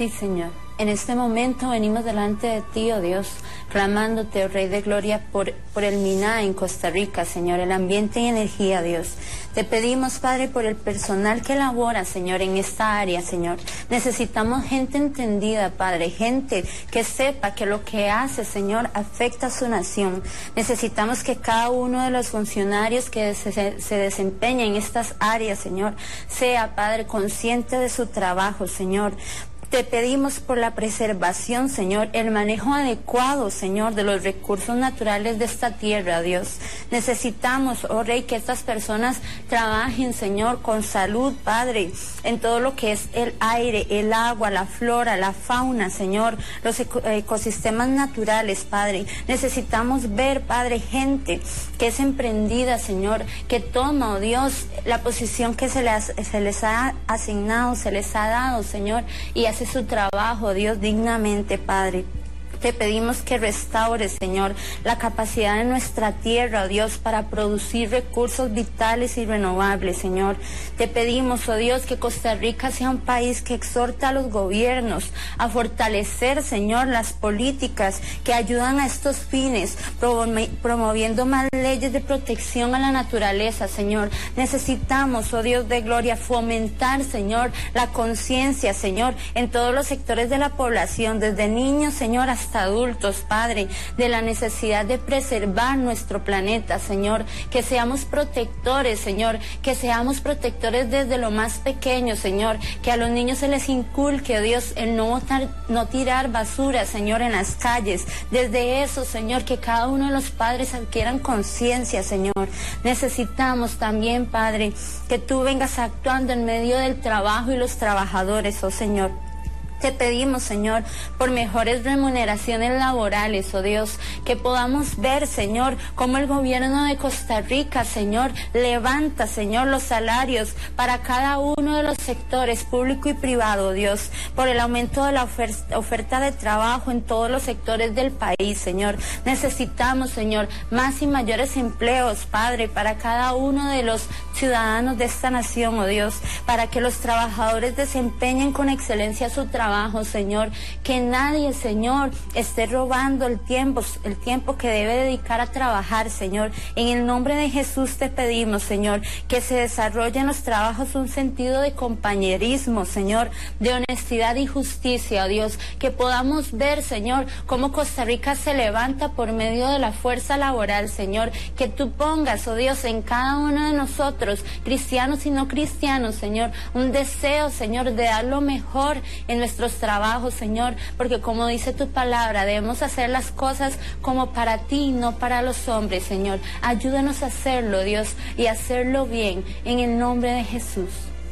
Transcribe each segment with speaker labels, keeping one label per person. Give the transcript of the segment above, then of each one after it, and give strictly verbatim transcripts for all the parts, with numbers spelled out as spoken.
Speaker 1: Sí, Señor. En este momento venimos delante de ti, oh Dios, clamándote, oh Rey de Gloria, por, por el MINA en Costa Rica, Señor, el ambiente y energía, Dios. Te pedimos, Padre, por el personal que labora, Señor, en esta área, Señor. Necesitamos gente entendida, Padre, gente que sepa que lo que hace, Señor, afecta a su nación. Necesitamos que cada uno de los funcionarios que se, se desempeña en estas áreas, Señor, sea, Padre, consciente de su trabajo, Señor. Te pedimos por la preservación, Señor, el manejo adecuado, Señor, de los recursos naturales de esta tierra, Dios. Necesitamos, oh Rey, que estas personas trabajen, Señor, con salud, Padre, en todo lo que es el aire, el agua, la flora, la fauna, Señor, los eco ecosistemas naturales, Padre. Necesitamos ver, Padre, gente que es emprendida, Señor, que toma, oh Dios, la posición que se les, se les ha asignado, se les ha dado, Señor, y hace su trabajo, Dios, dignamente, Padre. Te pedimos que restaures, Señor, la capacidad de nuestra tierra, oh Dios, para producir recursos vitales y renovables, Señor. Te pedimos, oh Dios, que Costa Rica sea un país que exhorta a los gobiernos a fortalecer, Señor, las políticas que ayudan a estos fines, promoviendo más leyes de protección a la naturaleza, Señor. Necesitamos, oh Dios de gloria, fomentar, Señor, la conciencia, Señor, en todos los sectores de la población, desde niños, Señor, hasta adultos, Padre, de la necesidad de preservar nuestro planeta, Señor, que seamos protectores, Señor, que seamos protectores desde lo más pequeño, Señor, que a los niños se les inculque, oh Dios, el no botar, no tirar basura, Señor, en las calles. Desde eso, Señor, que cada uno de los padres adquieran conciencia, Señor. Necesitamos también, Padre, que tú vengas actuando en medio del trabajo y los trabajadores, oh Señor. Te pedimos, Señor, por mejores remuneraciones laborales, oh Dios, que podamos ver, Señor, cómo el gobierno de Costa Rica, Señor, levanta, Señor, los salarios para cada uno de los sectores, público y privado, oh Dios, por el aumento de la oferta, oferta de trabajo en todos los sectores del país, Señor. Necesitamos, Señor, más y mayores empleos, Padre, para cada uno de los ciudadanos de esta nación, oh Dios, para que los trabajadores desempeñen con excelencia su trabajo, Señor, que nadie, Señor, esté robando el tiempo, el tiempo que debe dedicar a trabajar, Señor. En el nombre de Jesús te pedimos, Señor, que se desarrolle en los trabajos un sentido de compañerismo, Señor, de honestidad y justicia, oh Dios, que podamos ver, Señor, cómo Costa Rica se levanta por medio de la fuerza laboral, Señor, que tú pongas, oh Dios, en cada uno de nosotros, cristianos y no cristianos, Señor, un deseo, Señor, de dar lo mejor en nuestro trabajos, Señor, porque como dice tu palabra, debemos hacer las cosas como para ti, no para los hombres, Señor. Ayúdanos a hacerlo, Dios, y hacerlo bien, en el nombre de Jesús.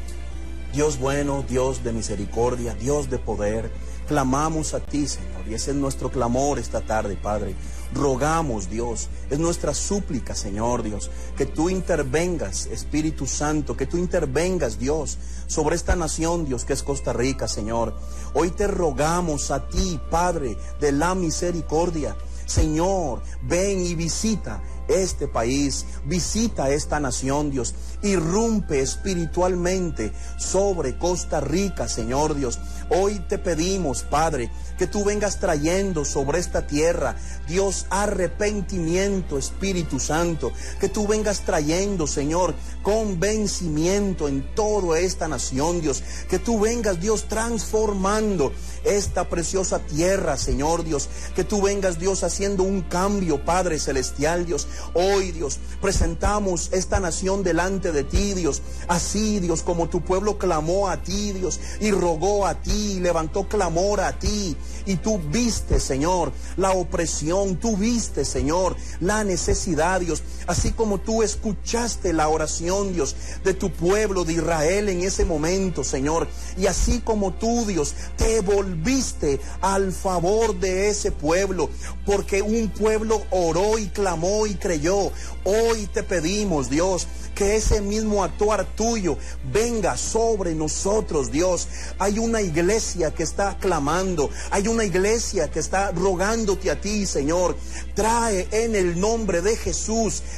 Speaker 2: Dios bueno, Dios de misericordia, Dios de poder, clamamos a ti, Señor, y ese es nuestro clamor esta tarde, Padre. Rogamos, Dios, es nuestra súplica, Señor Dios, que tú intervengas, Espíritu Santo, que tú intervengas, Dios, sobre esta nación, Dios, que es Costa Rica, Señor. Hoy te rogamos a ti, Padre de la misericordia, Señor, ven y visita este país, visita esta nación, Dios, irrumpe espiritualmente sobre Costa Rica, Señor Dios. Hoy te pedimos, Padre, que tú vengas trayendo sobre esta tierra, Dios, arrepentimiento, Espíritu Santo, que tú vengas trayendo, Señor, convencimiento en toda esta nación, Dios, que tú vengas, Dios, transformando esta preciosa tierra, Señor Dios, que tú vengas, Dios, haciendo un cambio, Padre Celestial, Dios. Hoy, Dios, presentamos esta nación delante de ti, Dios, así, Dios, como tu pueblo clamó a ti, Dios, y rogó a ti, y levantó clamor a ti, y tú viste, Señor, la opresión, tú viste, Señor, la necesidad, Dios, así como tú escuchaste la oración, Dios, de tu pueblo de Israel en ese momento, Señor, y así como tú, Dios, te volviste al favor de ese pueblo, porque un pueblo oró y clamó y creyó. Hoy te pedimos, Dios, que ese mismo actuar tuyo venga sobre nosotros, Dios. Hay una iglesia que está clamando, hay una iglesia que está rogándote a ti, Señor. Trae en el nombre de Jesús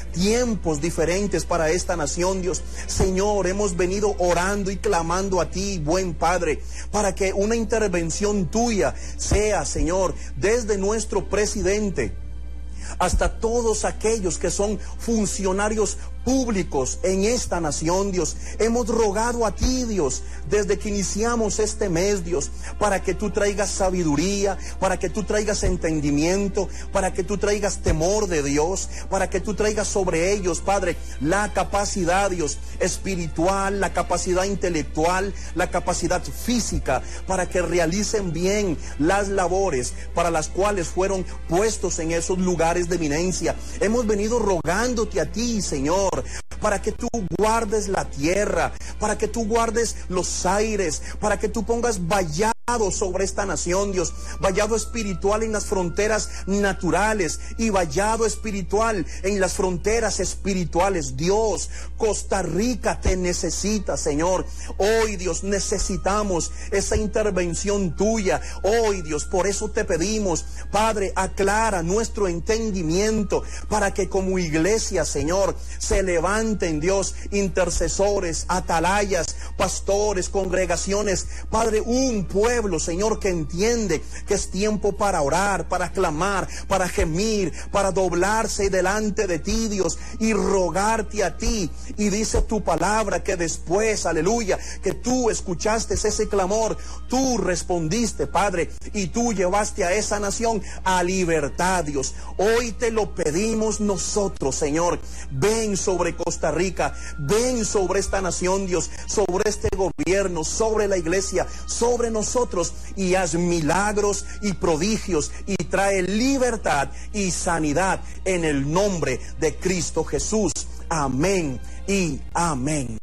Speaker 2: tiempos diferentes para esta nación, Dios. Señor, hemos venido orando y clamando a ti, buen Padre, para que una intervención tuya sea, Señor, desde nuestro presidente hasta todos aquellos que son funcionarios públicos en esta nación, Dios. Hemos rogado a ti, Dios, desde que iniciamos este mes, Dios, para que tú traigas sabiduría, para que tú traigas entendimiento, para que tú traigas temor de Dios, para que tú traigas sobre ellos, Padre, la capacidad, Dios, espiritual, la capacidad intelectual, la capacidad física, para que realicen bien las labores para las cuales fueron puestos en esos lugares de eminencia. Hemos venido rogándote a ti, Señor, para que tú guardes la tierra, para que tú guardes los aires, para que tú pongas vallado sobre esta nación, Dios, vallado espiritual en las fronteras naturales y vallado espiritual en las fronteras espirituales. Dios, Costa Rica te necesita, Señor. Hoy, Dios, necesitamos esa intervención tuya. Hoy, Dios, por eso te pedimos, Padre, aclara nuestro entendimiento para que como iglesia, Señor, se levanten, Dios, intercesores, atalayas, pastores, congregaciones, Padre, un pueblo, Señor, que entiende que es tiempo para orar, para clamar, para gemir, para doblarse delante de ti, Dios, y rogarte a ti. Y dice tu palabra que después, aleluya, que tú escuchaste ese clamor, tú respondiste, Padre, y tú llevaste a esa nación a libertad, Dios. Hoy te lo pedimos nosotros, Señor. Ven sobre Costa Rica, ven sobre esta nación, Dios, sobre este gobierno, sobre la iglesia, sobre nosotros, y haz milagros y prodigios y trae libertad y sanidad en el nombre de Cristo Jesús. Amén y amén.